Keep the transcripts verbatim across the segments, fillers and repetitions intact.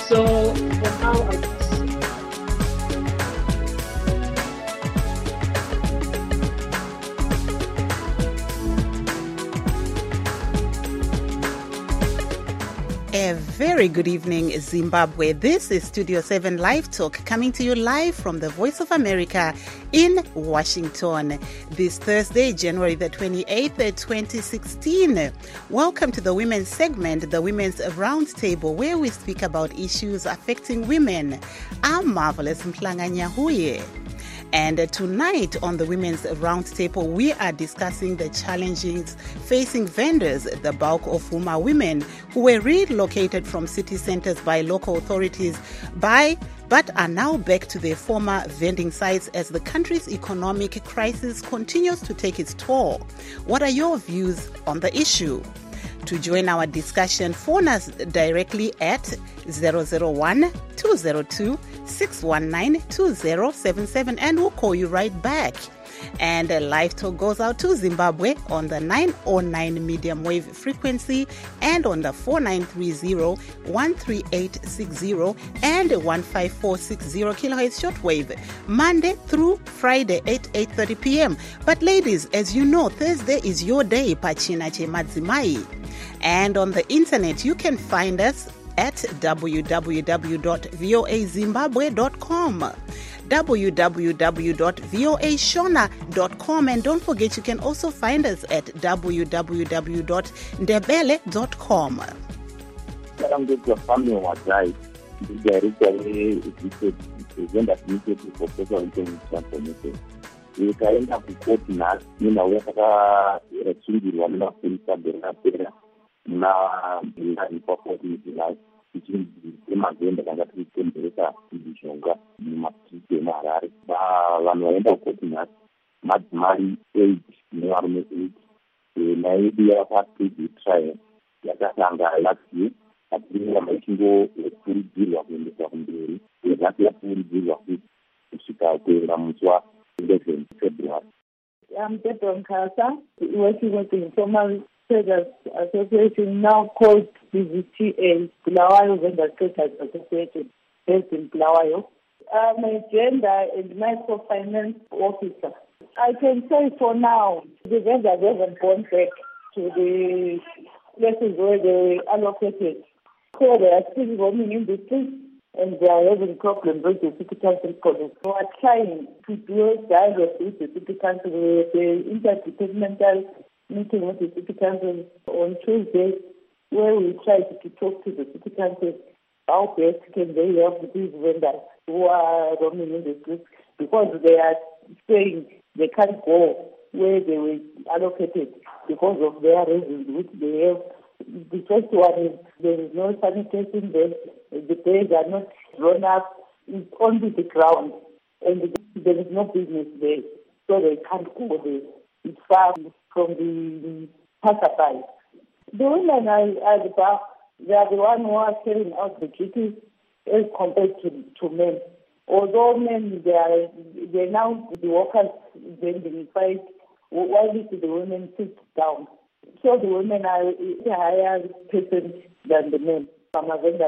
So for now, I A very good evening, Zimbabwe. This is Studio seven Live Talk, coming to you live from the Voice of America in Washington. This Thursday, January the twenty-eighth, twenty sixteen. Welcome to the Women's segment, the Women's Roundtable, where we speak about issues affecting women. I'm Marvelous Mhlanga-Nyahuye. And tonight on the Women's Roundtable, we are discussing the challenges facing vendors, the bulk of whom are women, who were relocated from city centers by local authorities by but are now back to their former vending sites as the country's economic crisis continues to take its toll. What are your views on the issue? To join our discussion, phone us directly at zero zero one, two zero two, six one nine, two zero seven seven and we'll call you right back. And a live talk goes out to Zimbabwe on the nine oh nine medium wave frequency and on the four nine three zero, one three eight six zero and one five four six zero kilohertz shortwave, Monday through Friday at eight thirty p.m. But ladies, as you know, Thursday is your day, Pachina che Madzimai. And on the internet, you can find us at w w w dot voa zimbabwe dot com, w w w dot voa shona dot com, and don't forget you can also find us at w w w dot ndebele dot com. I'm the family was right. The director Vendors Initiative for Social Economic Transformation. We can have to quote now, you know, we have a change one of the Sabina na inapopoti ila kijini kama vile kanga tukitembelea kujishonga ni matike na harari ba wanaenda huko tena mali eight ni arme eight na idea party try ya kanga laki akini ya machingo kujili wa kuendesha kumbiri ya pia kujili wa kushika kwa mswa eleven February. I'm Deborah Nkasa, working with the Informal Traders Association, now called B V T A, Bulawayo Vendor Traders Association, based in Bulawayo. I'm a gender and microfinance officer. I can say for now, the vendors haven't gone back to the places where they were allocated. So they are still roaming in the streets and they are having problems with the city council police. We are trying to do a dialogue with the city council, with the interdepartmental meeting with the city council on Tuesday, where we try to talk to the city council how best can they help these vendors who are roaming in the streets, because they are saying they can't go where they were allocated because of their reasons which they have. The first one is there is no sanitation there, the beds are not drawn up, it's only the ground, and there is no business there, so they can't go there. It's far from the passerby. The women are, are the back, they are the ones who are carrying out the duties as compared to, to men. Although men, they are they now the workers vending fight, while the women sit down. So the women are a higher percent than the men. From a vendor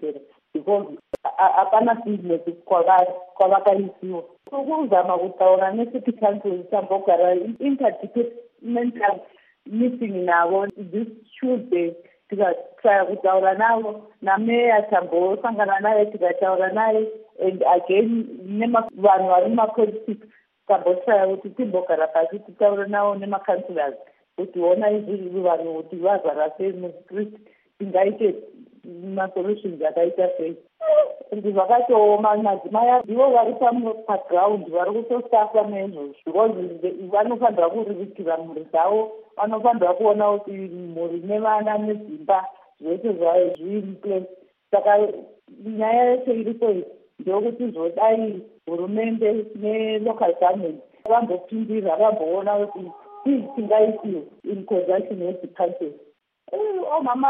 because apana business kwavakaisiwa. Kuzama kutaura necity council sambogara interdepartmental meeting navo this Tuesday tikatry kutaura navo nameya tambosangana naye tikataura naye and again nevanhu vari mumapolitics tambotry kuti timbogara pasi titaure navo nemacouncillors kuti ona izvi vanhu kuti vazara sei mustreet tingaite masolutions akaita sei. Ndi vakatooma madzimai ndivo vari paground vari kutosafa nezvozvo because vanofanira kuriritira mhuri dzavo, vanofanira kuona kuti mhuri nevana nedzimba zvese zvayo zviri place. Saka nyaya yacho iripo ndeyokuti zvodai hurumende nelocal government vambopindira vamboona kuti chii chingaitiwa in conjunction with the council. Omama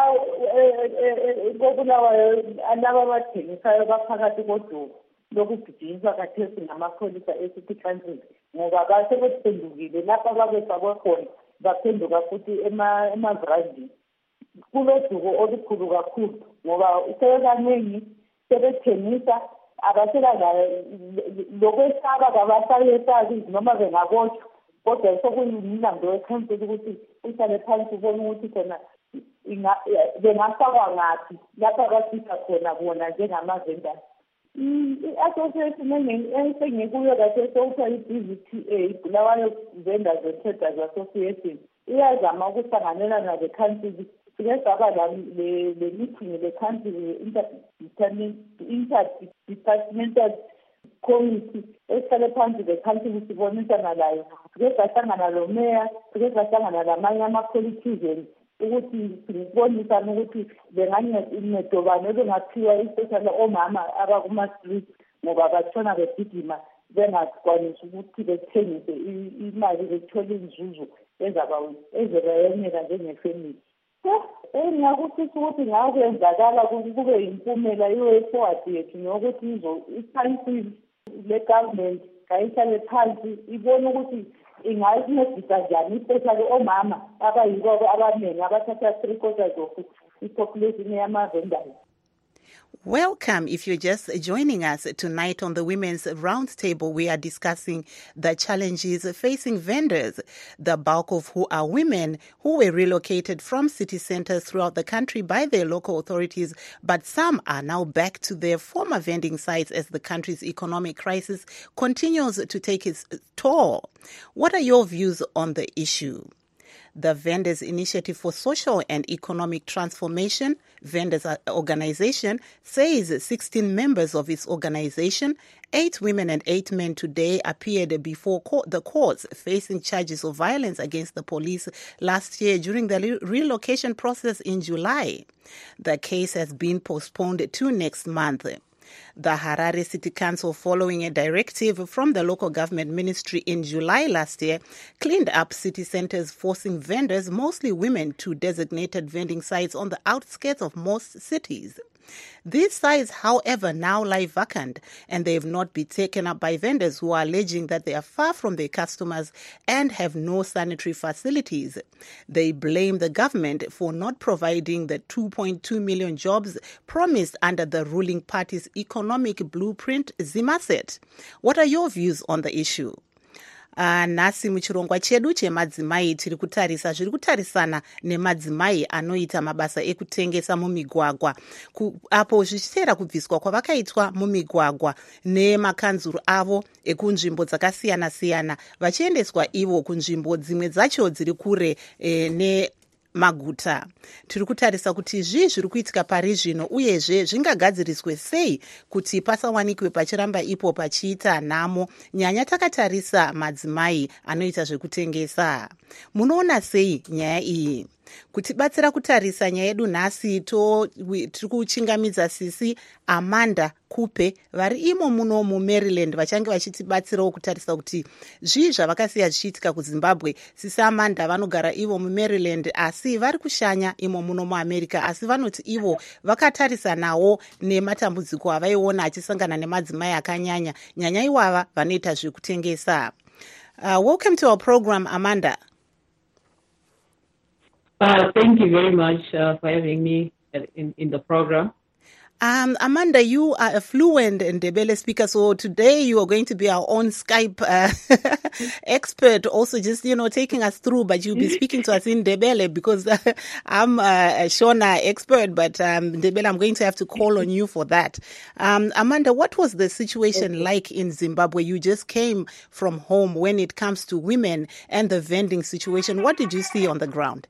ngokulawayo alaba bathengisayo baphakathi kodwa lokugijinisa kathesi ngamapholisa e-city council ngoba basebephendukile lapha babefakwe khona baphenduka futhi emavrandini. Kuloduko olukhulu kakhulu ngoba usekaningi sebethengisa abasela lokwesaba kabasayesazi noma bengaboshwa kodwa sokuyimlando wekhanseli ukuthi uhlale phansi ubone ukuthi khona bengafakwa ngaphi lapha abafisa khona bona njengamavenda. I-association engikuyo kahle sokuthiwa i-B V T A Bulawayo Vendors and Traders Association iyazama ukuhlanganela nale council sike saba le meeting le council interdepartmental committee esihlale phansi le council sibonisana layo sike sahlangana lo mayor sike sahlangana lamanye ama-politicians ukuthi sibonisana ukuthi bengancedobani ebengaphiwa especially omama abakuma-street ngoba batshona begijima bengakwanisi ukuthi bethengise imali bethole inzuzo ezabayenela njengefamily. Engiyakufisa ukuthi ngakwenzakala kube yimpumela i-way forward yethu nokuthi i-council le-government kayihlale phansi ibone ukuthi ingasincedisa njani especially omama abayibo abaningi abathatha three quarters of i-population yama-vendors. Welcome. If you're just joining us tonight on the Women's Roundtable, we are discussing the challenges facing vendors, the bulk of who are women who were relocated from city centers throughout the country by their local authorities, but some are now back to their former vending sites as the country's economic crisis continues to take its toll. What are your views on the issue? The Vendors Initiative for Social and Economic Transformation, Vendors Organization, says sixteen members of its organization, eight women and eight men today, appeared before court, the courts facing charges of violence against the police last year during the re- relocation process in July. The case has been postponed to next month. The Harare City Council, following a directive from the local government ministry in July last year, cleaned up city centers, forcing vendors, mostly women, to designated vending sites on the outskirts of most cities. These sites, however, now lie vacant, and they have not been taken up by vendors who are alleging that they are far from their customers and have no sanitary facilities. They blame the government for not providing the two point two million jobs promised under the ruling party's economic blueprint, Zimaset. What are your views on the issue? Uh, nasi muchirongwa chedu chemadzimai tiri kutarisa zviri kutarisana nemadzimai anoita mabasa ekutengesa mumigwagwa apo zvichiteera kubviswa kwavakaitwa mumigwagwa nemakanzuru avo ekunzvimbo dzakasiyana siyana vachiendeswa ivo kunzvimbo dzimwe dzacho dziri kure eh, ne maguta. Tiri kutarisa kuti zvii zviri kuitika pari zvino uyezve zvingagadziriswe sei kuti pasawanikwe pachiramba ipo pachiita nhamo, nyanya takatarisa madzimai anoita zvekutengesa. Munoona sei nyaya iyi? Kutibatsira kutarisa nyaya yedu nhasi tiri kuchingamidza sisi Amanda Kupe vari imo muno muMaryland vachange vachitibatsirawo kutarisa kuti zvii zvavakasiya zvichiitika kuZimbabwe. Sisi Amanda vanogara ivo muMaryland asi vari kushanya imo muno muAmerica, asi vanoti ivo vakatarisa nawo nematambudziko avaiona achisangana nemadzimai akanyanya nyanya iwava vanoita zvekutengesa. Uh, welcome to our program, Amanda. Uh, thank you very much uh, for having me in, in the program. Um, Amanda, you are a fluent Ndebele speaker, so today you are going to be our own Skype uh, expert, also just, you know, taking us through, but you'll be speaking to us in Ndebele because uh, I'm uh, a Shona expert, but um, Ndebele, I'm going to have to call on you for that. Um, Amanda, what was the situation okay. like in Zimbabwe? You just came from home when it comes to women and the vending situation. What did you see on the ground?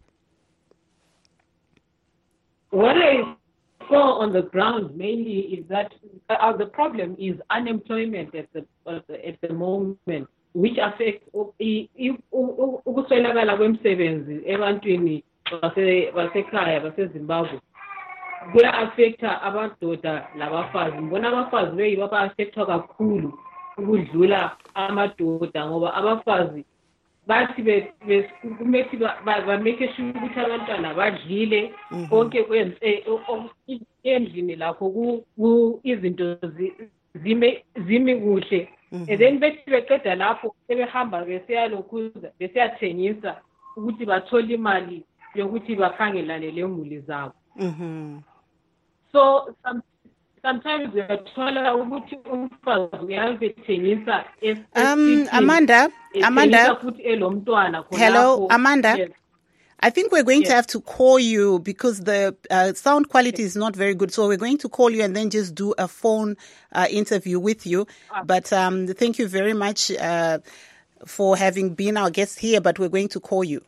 What I saw on the ground mainly is that uh, the problem is unemployment at the uh, at the moment, which affects ukuswelakala kwemisebenzi ebantwini basekhaya baseZimbabwe. Kuya-affecta amadoda labafazi. Ngibona abafazi beyibo aba-affectwa kakhulu ukudlula amadoda ngoba abafazi bathi kumele bameke sure ukuthi abantwana badlile konke kwenze endlini lakho izinto zime zimi kuhle, and then bethi beqeda lapho sebehamba besiyalokhuza besiyathengisa ukuthi bathole imali yokuthi bakhangelane lemuli zabo. So some, sometimes uyathola ukuthi umfazi uyabethengisa Um, Amanda, Amanda, futhi elomntwana khonapho. hello, Amanda. Yes. I think we're going Yes. to have to call you because the uh, sound quality is not very good. So we're going to call you and then just do a phone uh, interview with you. Ah. But um, thank you very much uh, for having been our guest here. But we're going to call you.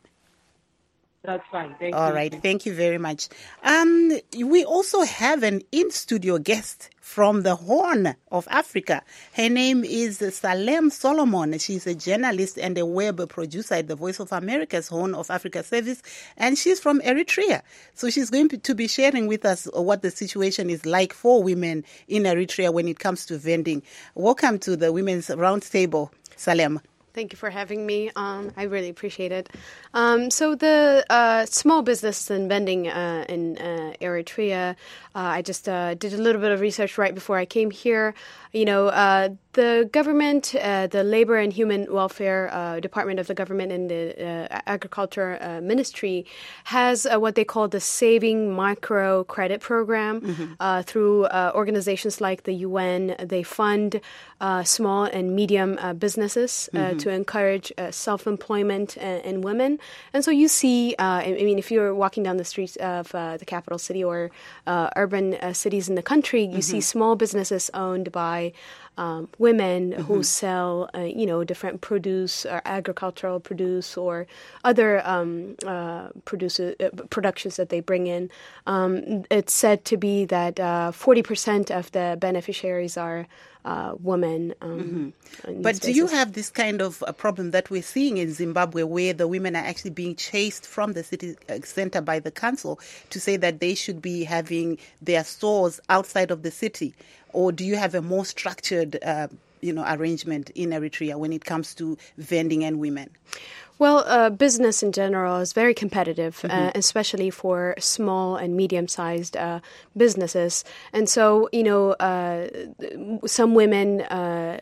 That's fine. Thank All you. right. Thank you very much. Um, we also have an in-studio guest from the Horn of Africa. Her name is Salem Solomon. She's a journalist and a web producer at the Voice of America's Horn of Africa service, and she's from Eritrea. So she's going to be sharing with us what the situation is like for women in Eritrea when it comes to vending. Welcome to the Women's Roundtable, Salem. Thank you for having me. Um, I really appreciate it. Um, so the uh, small business and vending uh, in uh, Eritrea, uh, I just uh, did a little bit of research right before I came here. You know, uh, the government, uh, the Labor and Human Welfare uh, Department of the government and the uh, Agriculture uh, Ministry has uh, what they call the Saving Micro Credit Program. Mm-hmm. uh, through uh, organizations like the U N. They fund uh, small and medium uh, businesses uh, mm-hmm. to encourage uh, self-employment uh, in women. And so you see, uh, I mean, if you're walking down the streets of uh, the capital city or uh, urban uh, cities in the country, you mm-hmm. see small businesses owned by Um, women mm-hmm. who sell, uh, you know, different produce or agricultural produce or other um, uh, produce, uh, productions that they bring in. Um, it's said to be that uh, forty percent of the beneficiaries are uh, women. Um, mm-hmm. But do you have this kind of a problem that we're seeing in Zimbabwe where the women are actually being chased from the city center by the council to say that they should be having their stores outside of the city? Or do you have a more structured, uh, you know, arrangement in Eritrea when it comes to vending and women? Well, uh, business in general is very competitive, mm-hmm. uh, especially for small and medium-sized uh, businesses. And so, you know, uh, some women uh,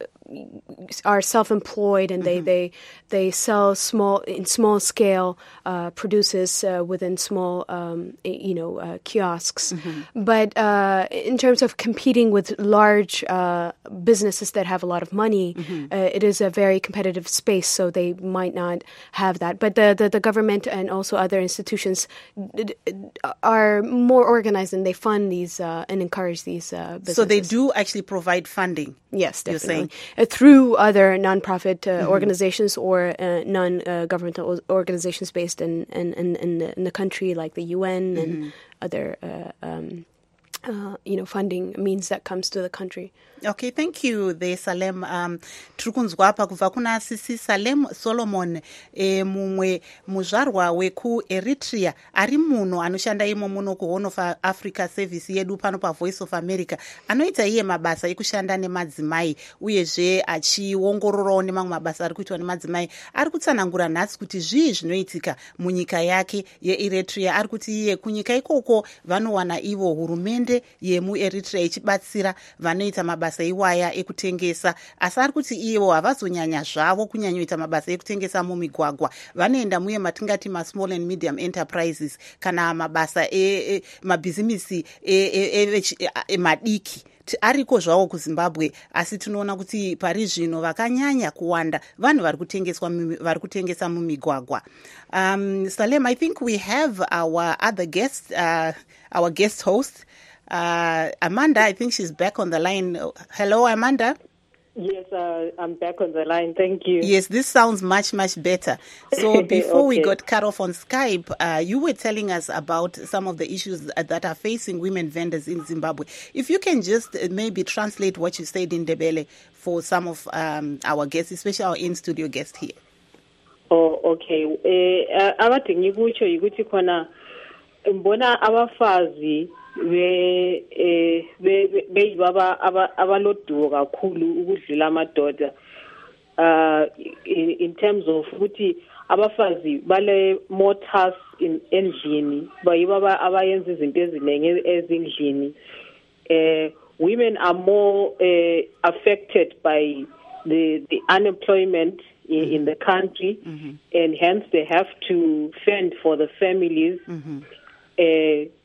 are self-employed and they, mm-hmm. they they sell small in small scale uh, produces uh, within small um, you know uh, kiosks. Mm-hmm. But uh, in terms of competing with large uh, businesses that have a lot of money, mm-hmm. uh, it is a very competitive space. So they might not have that. But the the, the government and also other institutions are more organized and they fund these uh, and encourage these uh, businesses. So they do actually provide funding. Yes, definitely. You're saying. Uh, through other nonprofit uh, mm-hmm. organizations or uh, non-governmental uh, organizations based in in, in, in, the, in the country, like the U N mm-hmm. and other uh, um, uh, you know funding means that comes to the country. Okay, thank you there, Salem. Um, tiri kunzwa apa kubva kuna Sisi Salem Solomon e, mumwe muzvarwa weku Eritrea ari muno anoshanda imo muno kuHorn of Africa service yedu pano pa Voice of America. Anoita iye mabasa ekushanda nemadzimai uyezve achiongororawo nemamwe mabasa ari kuitwa nemadzimai. Ari kutsanangura nhasi kuti zvii zvinoitika munyika yake yeEritrea. Ari kuti iye kunyika ikoko vanowana ivo hurumende yemuEritrea ichibatsira vanoita mabasa mabasa iwaya ekutengesa, asi ari kuti ivo havazonyanya zvavo kunyanyoita mabasa ekutengesa mumigwagwa. Vanoenda muye matingati ma small and medium enterprises kana mabasa e, e mabhizimisi e, e, e, e, madiki ariko zvawo kuZimbabwe, asi tinoona kuti pari zvino vakanyanya kuwanda vanhu vari kutengeswa vari kutengesa mumigwagwa. Um, Salem, I think we have our other guest, uh, our guest host, uh, Amanda. I think she's back on the line. Hello, Amanda. Yes, uh, I'm back on the line. Thank you. Yes, this sounds much, much better. So before okay. we got cut off on Skype, uh, you were telling us about some of the issues that are facing women vendors in Zimbabwe. If you can just maybe translate what you said in Ndebele for some of um, our guests, especially our in-studio guest here. Oh, okay. Eh, abadingi kutsho ukuthi khona mbona abafazi be eh be baba abaloduo kakhulu ukudlula amadoda uh in, in terms of ukuthi abafazi bale more tasks in endlini bayibaba abayenza izinto ezinenge ezindlini. eh women are more uh, affected by the the unemployment in, mm-hmm. in the country, mm-hmm. and hence they have to fend for the families. Mm-hmm. Uh,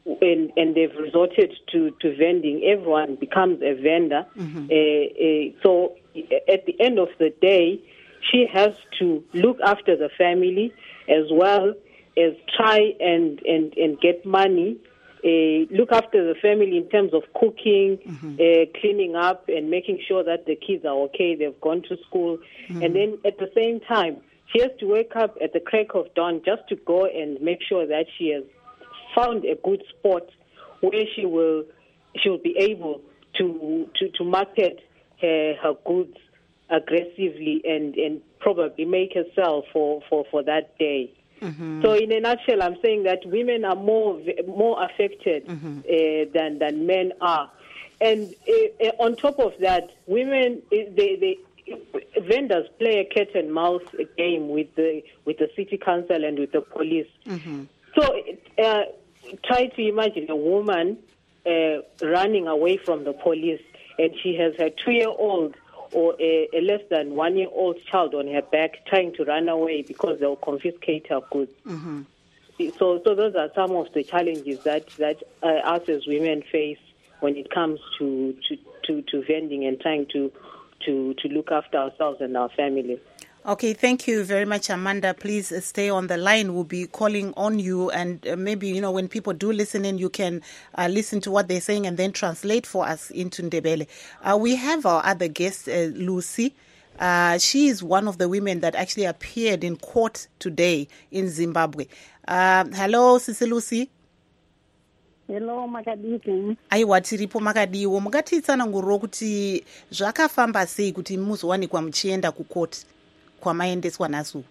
and, and they've resorted to, to vending, everyone becomes a vendor. Mm-hmm. Uh, uh, so at the end of the day, she has to look after the family as well as try and, and, and get money, uh, look after the family in terms of cooking, mm-hmm. uh, cleaning up, and making sure that the kids are okay, they've gone to school. Mm-hmm. And then at the same time, she has to wake up at the crack of dawn just to go and make sure that she has found a good spot where she will she will be able to to, to market her, her goods aggressively and, and probably make her sell for, for, for that day. Mm-hmm. So in a nutshell, I'm saying that women are more more affected mm-hmm. uh, than than men are, and uh, uh, on top of that, women uh, they they. vendors play a cat and mouse game with the with the city council and with the police. Mm-hmm. So uh, try to imagine a woman uh, running away from the police, and she has her two-year-old or a, a less than one-year-old child on her back trying to run away because they'll confiscate her goods. Mm-hmm. So, so those are some of the challenges that that uh, us as women face when it comes to to, to, to vending and trying to. To, to look after ourselves and our family. Okay, thank you very much, Amanda. Please stay on the line. We'll be calling on you, and uh, maybe, you know, when people do listen in, you can uh, listen to what they're saying and then translate for us into Ndebele. Uh, we have our other guest, uh, Lucy. Uh, she is one of the women that actually appeared in court today in Zimbabwe. Uh, hello, Sisi Lucy. Hello, makadii. Aiwa, tiripo makadiwo. Mukatitsananguriro kuti zvakafamba sei kuti muzowanikwa muchienda kukoti kwamaendeswa nasu?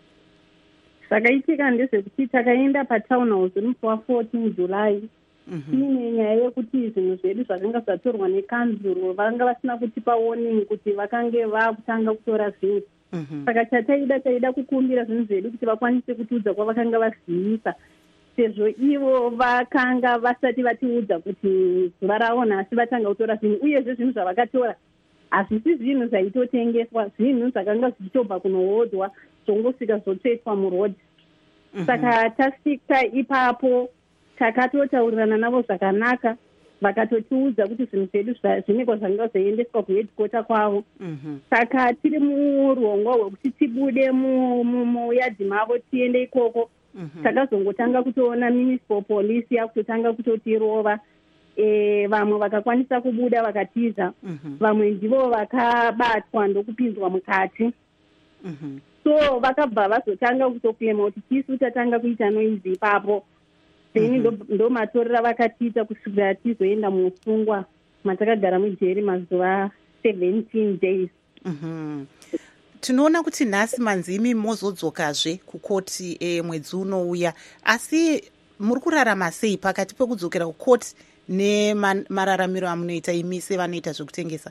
Zvakaitika ndezvekuti takaenda patown house musi wa14 July. Tiine nyaya yekuti zvinhu zvedu zvakanga zvatorwa nekanzuro vanga vasina kutipa warning kuti vakange vakutanga kutora zvinhu. Saka chataida taida kukumbira zvinhu zvedu kuti vakwanise kutiudza kwavakanga vazivisa. Sezvo ivo vakanga vasati vatiudza kuti zuva ravo nhasi vatanga kutora zvinhu, uyezve zvinhu zvavakatora hazvisi zvinhu zvaitotengeswa, zvinhu zvakanga zvichitobva kunohodhwa zvongosvika zvotsvetwa murodhi. Saka tasvika ipapo takatotaurirana navo zvakanaka, vakatotiudza kuti zvinhu zvedu zvineko zvanga zvaendeswa kuheadquarter kwavo. Saka tiri murongwa hwekuti tibude muyadhi mavo tiende ikoko. Takazongotanga kutoona municipal police yakutotanga kutotirova. E, vamwe vakakwanisa kubuda vakatiza. Vamwe ndivo vakabatwa ndokupinzwa mukati. So vakabva vazotanga kutoklema kuti tisu tatanga kuita noizi ipapo. Then ndo matorera vakatiita kusvikira tizoenda musungwa matakagara mujeri mazuva seventeen days. Tinoona kuti nhasi manzimi mozodzokazve kukoti e, mwedzi unouya, asi muri kurarama sei pakati pekudzokera kukoti nemararamiro amunoita imi sevanoita zvekutengesa?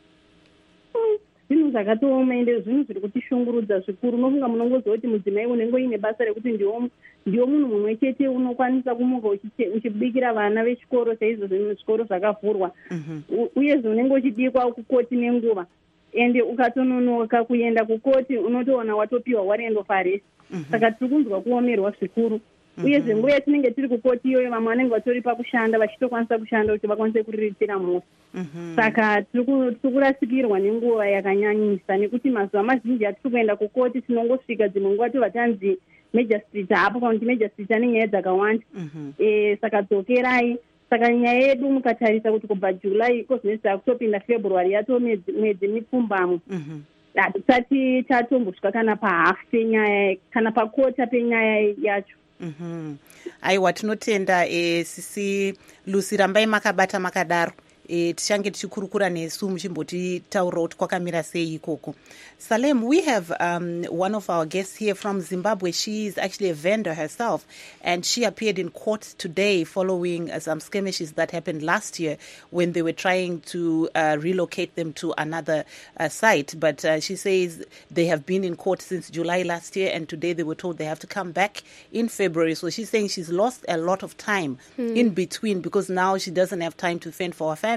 Zvinhu zvakatooma ende zvinhu zviri kutishungurudza zvikuru. Unofunga munongoziva kuti mudzimai unenge uine basa rekuti ndiwo ndiwo munhu mumwe chete unokwanisa kumuka uchibikira vana vechikoro saizvo zvikoro zvakavhurwa. Uyezve unenge uchibikwa kukoti nenguva. Ende ukatononoka kuenda kukoti unotoona watopiwa warrant of arrest. Saka tiri kunzwa kuomerwa zvikuru. Uyezve nguva yatinenge tiri kukoti iyoyo vamwe vanenge vatori pakushanda vachitokwanisa kushanda kuti vakwanise kuriritira musi. Saka tiri kurasikirwa nenguva yakanyanyisa nekuti mazuva mazhinji atiri kuenda kukoti tinongosvika dzimwe nguva tova tanzi magistrate hapo kana kuti magistrate ane nyaya dzakawanda. Saka dzokerai. Saka nyaya yedu mukatarisa kuti kubva July kozvinesa kutopinda February yato mwedzi mipfumbamwe. Hatisati tatombosvika kana pahafu penyaya kana pakota penyaya yacho. Aiwa, tinotenda e, Sisi Lucy, rambai makabata makadaro. E, tichange tichikurukura nesu muchimbotitaurira kuti kwakamira sei ikoko. Salem, we have um, one of our guests here from Zimbabwe. She is actually a vendor herself, and she appeared in court today following uh, some skirmishes that happened last year when they were trying to uh, relocate them to another uh, site. But uh, she says they have been in court since July last year, and today they were told they have to come back in February. So she's saying she's lost a lot of time hmm. in between because now she doesn't have time to fend for her family.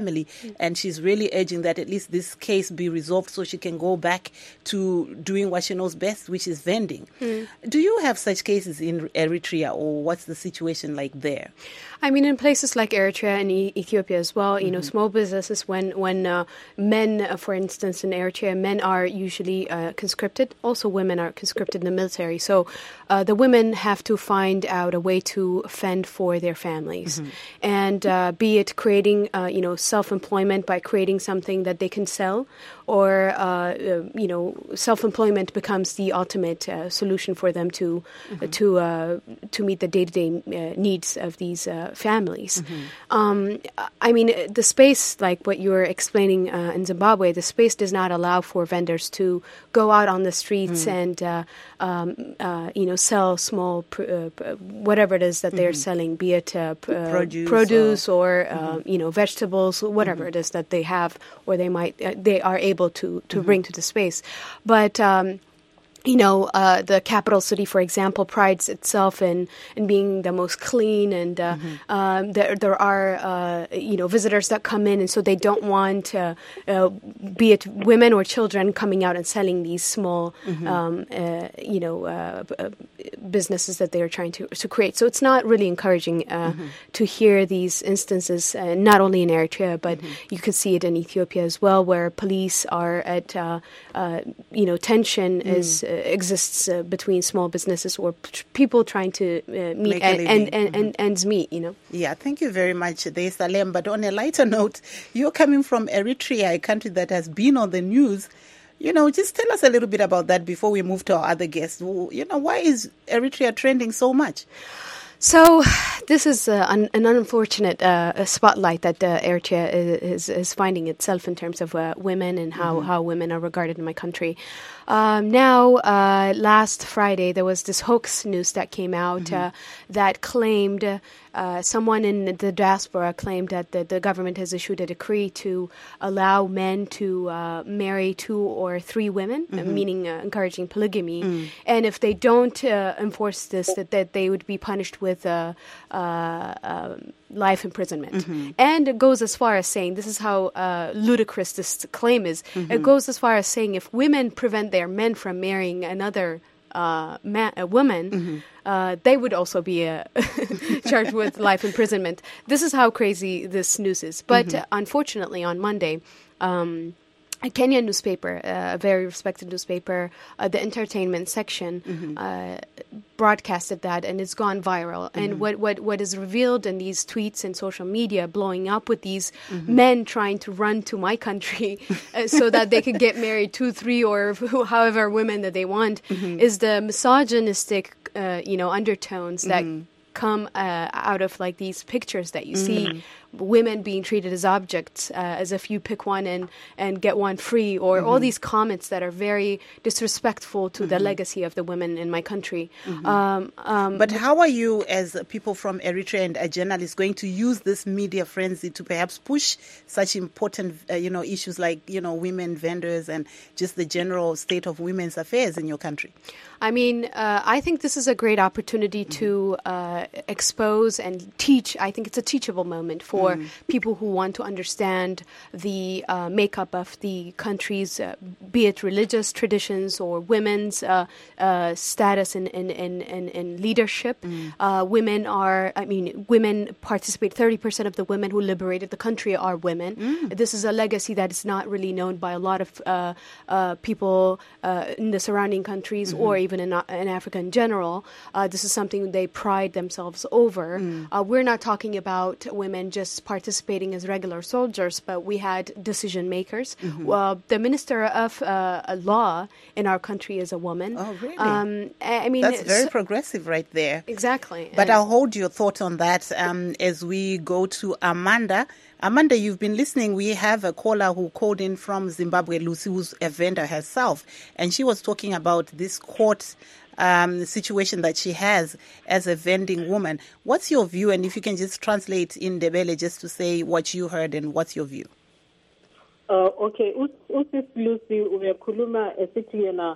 family, mm. and she's really urging that at least this case be resolved so she can go back to doing what she knows best, which is vending. Mm. Do you have such cases in Eritrea, or what's the situation like there? I mean, in places like Eritrea and e- Ethiopia as well, you mm-hmm. know, small businesses, when, when uh, men, uh, for instance, in Eritrea, men are usually uh, conscripted. Also, women are conscripted in the military. So uh, the women have to find out a way to fend for their families. Mm-hmm. And uh, be it creating, uh, you know, self-employment by creating something that they can sell, or, uh, uh, you know, self-employment becomes the ultimate uh, solution for them to mm-hmm. uh, to uh, to meet the day-to-day uh, needs of these uh, families. Mm-hmm. Um, I mean, the space, like what you were explaining uh, in Zimbabwe, the space does not allow for vendors to go out on the streets mm. and, uh, um, uh, you know, sell small, pr- uh, whatever it is that mm-hmm. they're selling, be it uh, p- uh, produce, produce or, or mm-hmm. uh, you know, vegetables, whatever mm-hmm. it is that they have or they might, uh, they are able to, to mm-hmm. bring to the space. But, um, you know, uh, the capital city, for example, prides itself in, in being the most clean, and uh, mm-hmm. um, there there are uh, you know visitors that come in, and so they don't want, uh, uh, be it women or children, coming out and selling these small, mm-hmm. um, uh, you know, uh, uh, businesses that they are trying to to create. So it's not really encouraging uh, mm-hmm. to hear these instances, uh, not only in Eritrea, but mm-hmm. you could see it in Ethiopia as well, where police are at uh, uh, you know tension mm. is. exists uh, between small businesses or p- people trying to uh, meet and, and, and, mm-hmm. and ends meet, you know. Yeah, thank you very much, Dey Salem. But on a lighter note, you're coming from Eritrea, a country that has been on the news. You know, just tell us a little bit about that before we move to our other guests. You know, why is Eritrea trending so much? So this is uh, an, an unfortunate uh, spotlight that uh, Eritrea is, is finding itself in terms of uh, women and how, mm-hmm. how women are regarded in my country. Um, now, uh, last Friday, there was this hoax news that came out mm-hmm. uh, that claimed, uh, someone in the diaspora claimed that the, the government has issued a decree to allow men to uh, marry two or three women, mm-hmm. uh, meaning uh, encouraging polygamy. Mm. And if they don't uh, enforce this, that, that they would be punished with uh, uh, uh, life imprisonment. Mm-hmm. And it goes as far as saying, this is how uh, ludicrous this claim is, mm-hmm. it goes as far as saying if women prevent their men from marrying another uh, man, a woman, mm-hmm. uh, they would also be uh, charged with life imprisonment. This is how crazy this news is. But mm-hmm. uh, unfortunately, on Monday, um, a Kenyan newspaper, uh, a very respected newspaper, uh, the entertainment section, mm-hmm. uh, broadcasted that, and it's gone viral. Mm-hmm. And what, what, what is revealed in these tweets and social media blowing up with these mm-hmm. men trying to run to my country uh, so that they could get married, two, three, or however women that they want, mm-hmm. is the misogynistic, uh, you know, undertones that mm-hmm. come uh, out of like these pictures that you mm-hmm. see. Women being treated as objects, uh, as if you pick one and, and get one free, or mm-hmm. all these comments that are very disrespectful to mm-hmm. the legacy of the women in my country. Mm-hmm. Um, um, but how are you, as people from Eritrea and a journalist, going to use this media frenzy to perhaps push such important, uh, you know, issues like, you know, women vendors and just the general state of women's affairs in your country? I mean, uh, I think this is a great opportunity mm-hmm. to uh, expose and teach. I think it's a teachable moment for for mm. people who want to understand the uh, makeup of the country's, uh, be it religious traditions or women's uh, uh, status in, in, in, in, in leadership. Mm. Uh, women are, I mean, women participate, thirty percent of the women who liberated the country are women. Mm. This is a legacy that is not really known by a lot of uh, uh, people uh, in the surrounding countries mm-hmm. or even in, in Africa in general. Uh, this is something they pride themselves over. Mm. Uh, we're not talking about women just participating as regular soldiers, but we had decision makers. Mm-hmm. Well, the Minister of uh, Law in our country is a woman. Oh, really? Um, I mean, that's very progressive right there. Exactly. But I'll hold your thought on that um, as we go to Amanda. Amanda, you've been listening. We have a caller who called in from Zimbabwe, Lucy, who's a vendor herself, and she was talking about this court um, situation that she has as a vending woman. What's your view? And if you can just translate in Ndebele just to say what you heard and what's your view? Uh, okay, usis Lucy umekhuluma esithi yena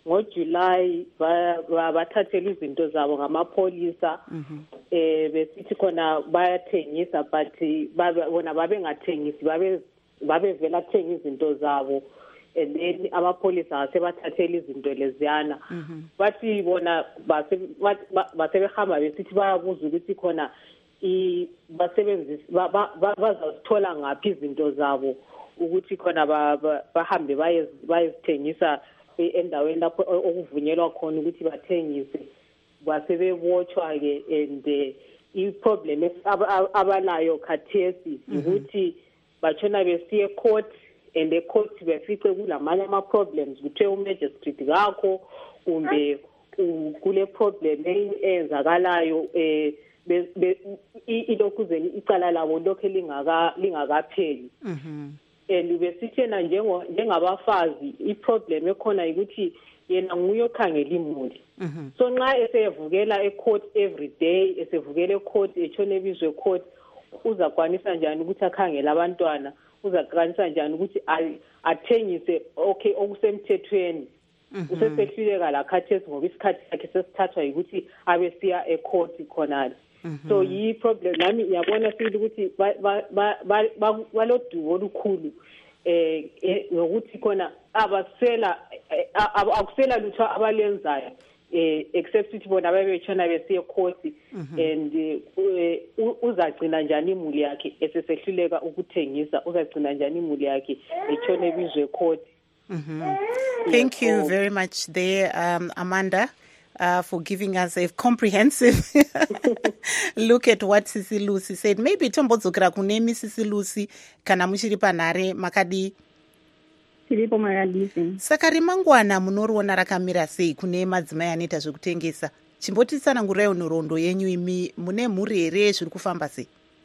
ngoJuly bathathela izinto zabo ngamapholisa eh besithi khona bayathengisa but bona babengathengisi babe babevela kuthenga izinto zabo and then amapholisa asebathathela izinto leziyana bathi bona base basebehamba besithi bayabuza ukuthi khona i basebenzisi bazazithola ngaphi izinto zabo ukuthi khona bahambe bayezithengisa endaweni lapho okuvunyelwa khona ukuthi bathengise basebebotshwa ke and i problem abanayo khathesi ukuthi batshona besiye court and the court befice kulamanye ama problems kuthe umagistrate ngakho kumbe kule problem eyenzakalayo eh ilokuzeni icala labo lokho lingaka lingakapheli and besithena njengo njengabafazi iproblem ekhona ukuthi yena nguye okhangela imuli so nxa esevukela ecourt every day esevukela ecourt etshone ebizwe court uzakwanisa njani ukuthi akhangele abantwana uzakwanisa njani ukuthi athengise okay okusemthethweni usesehluleka la khathesi ngoba isikhathi sakhe sesithathwa ukuthi abe siya ecourt khonale so yi problem nami ngiyabona sile ukuthi balodubo olukhulu eh ngokuthi khona abasela akusela lutho abalenzayo eh except ukuthi bona babetshona besiye court and uzagcina njani imuli yakhe esesehluleka ukuthengisa uzagcina njani imuli yakhe etshone ebizwe court. Thank you very much there um, Amanda Uh, for giving us a comprehensive look at what Sisi Lucy said. Maybe tombodzokera kune Misisi Lucy kana muchiri panhare makadi tiripo makadisi. Saka remangwana munoriona rakamira sei kune madzimai anoita zvekutengesa? Chimbotisanangurai nhoroondo yenyu imi mune mhuri here zviri kufamba sei?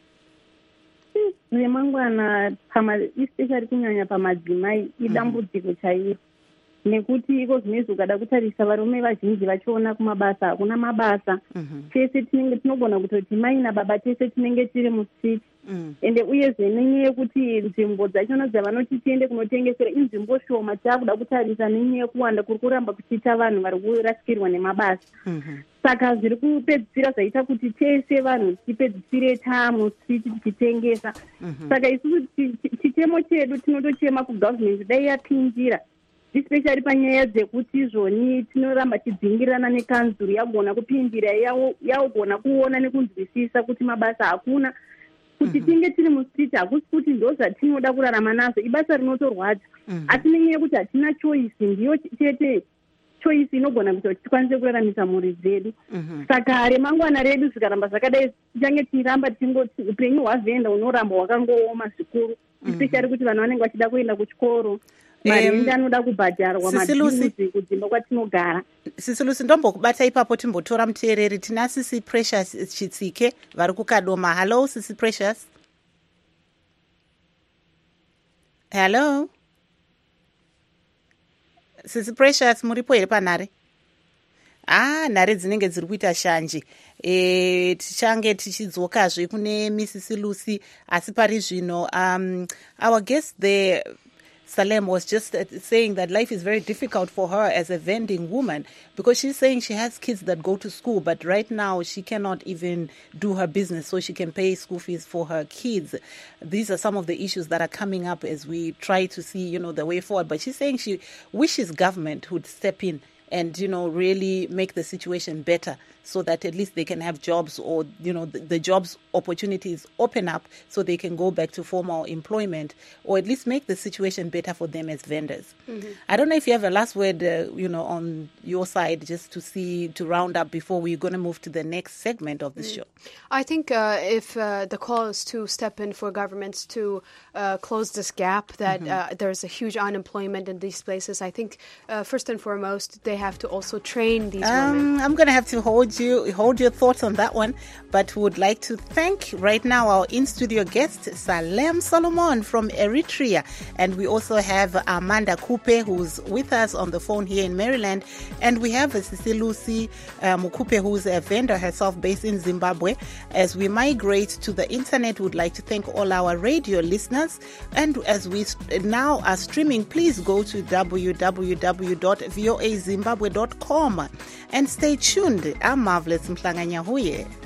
Remangwana especially kunyanya pamadzimai idambudziko chairo. Nekuti iko zvinezvi ukada kutarisa varume vazhinji vachiona kumabasa hakuna mabasa tese tinenge tinogona kutoti mai nababa tese tinenge tiri mustreet ende uyezve nenyaya yekuti nzvimbo dzachona dzavanoti tiende kunotengesera inzvimbo shoma taakuda kutarisa nenyaya yekuwanda kuri kuramba kuchiita vanhu vari kurasikirwa nemabasa saka zviri kupedzisira zvaita kuti tese vanhu tipedzisire tamustreet tichitengesa saka isusu chitemo chedu tinotochema kugovernment dai yapinjira especially panyaya dzekuti izvoni tinoramba tidzingirana nekanzuru yagona kupindira yagona kuona nekunzwisisa kuti mabasa hakuna kuti tinge tiri mustreet hakusi kuti ndo zvatinoda kurarama nazvo ibasa rinotorwadza asi nenyaya yekuti hatina choice ndiyo chete choice inogona kuita kuti tikwanise kuraramisa mhuri dzedu saka remangwana redu zvikaramba zvakadai tichange tiramba tingoti upenyu hwavhenda unoramba hwakangooma zvikuru especially kuti vanhu vanenge vachida kuenda kuchikoro marende anoda kubhadharwa madhiuzi kudzimba kwatinogara. Sisi Lucy ndombokubata ipapo timbotora muteereri tina Sisi Precious Chitsike vari kukadoma. Hello Sisi Precious. Hello Sisi Precious, muripo here panhare? Ah, nhare dzinenge dziri kuita shanje. E, tichange tichidzokazve kune Misisi Lucy asi pari zvino um, our guest there Salem was just saying that life is very difficult for her as a vending woman because she's saying she has kids that go to school, but right now she cannot even do her business so she can pay school fees for her kids. These are some of the issues that are coming up as we try to see, you know, the way forward. But she's saying she wishes government would step in and, you know, really make the situation better so that at least they can have jobs or, you know, the, the jobs opportunities open up so they can go back to formal employment or at least make the situation better for them as vendors. Mm-hmm. I don't know if you have a last word, uh, you know, on your side just to see, to round up before we're going to move to the next segment of the mm. show. I think uh, if uh, the call is to step in for governments to uh, close this gap, that mm-hmm. uh, there's a huge unemployment in these places, I think uh, first and foremost, they have to also train these um, women. I'm going to have to hold hold you hold your thoughts on that one. But would like to thank right now our in-studio guest, Salem Solomon from Eritrea. And we also have Amanda Kupe, who's with us on the phone here in Maryland. And we have Sisilusi uh, Mukupe, who's a vendor herself based in Zimbabwe. As we migrate to the internet, would like to thank all our radio listeners. And as we now are streaming, please go to w w w dot voa zimbabwe dot com and stay tuned. I'm Marvelous Mhlanganya Huye.